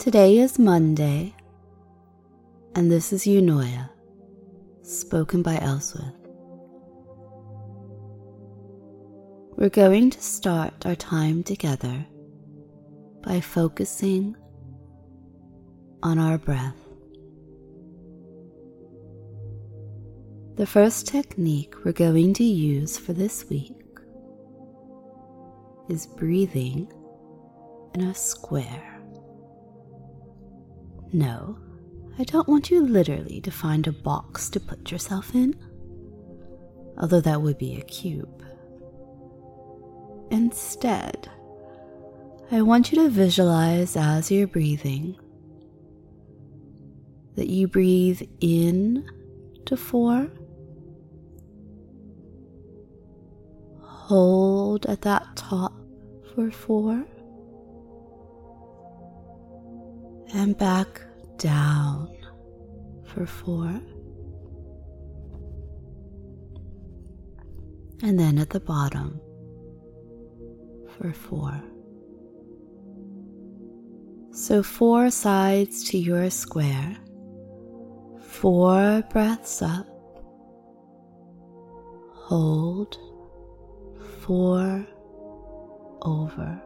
Today is Monday, and this is Eunoia, spoken by Elswith. We're going to start our time together by focusing on our breath. The first technique we're going to use for this week is breathing in a square. No, I don't want you literally to find a box to put yourself in, although that would be a cube. Instead, I want you to visualize as you're breathing that you breathe in to 4, hold at that top for 4, and back down for 4, and then at the bottom for 4. So 4 sides to your square, 4 breaths up, hold, 4 over.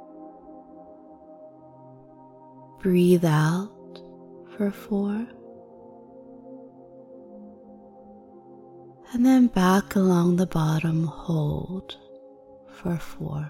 Breathe out for 4, and then back along the bottom, hold for 4.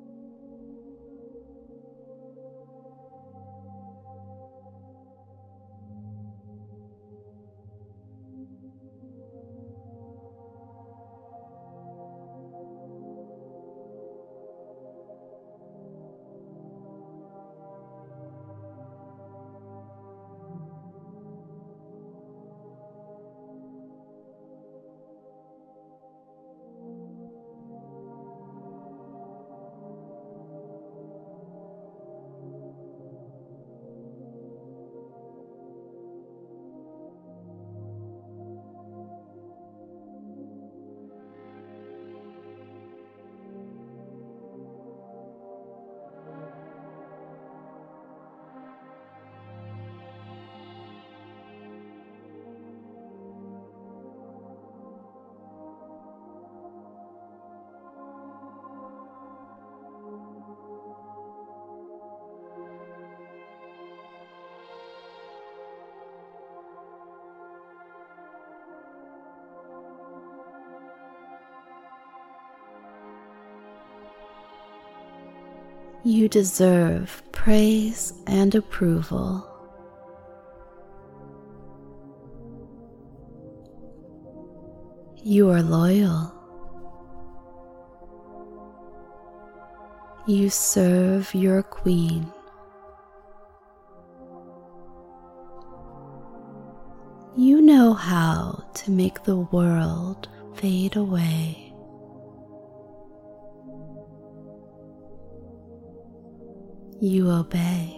You deserve praise and approval. You are loyal. You serve your queen. You know how to make the world fade away. You obey.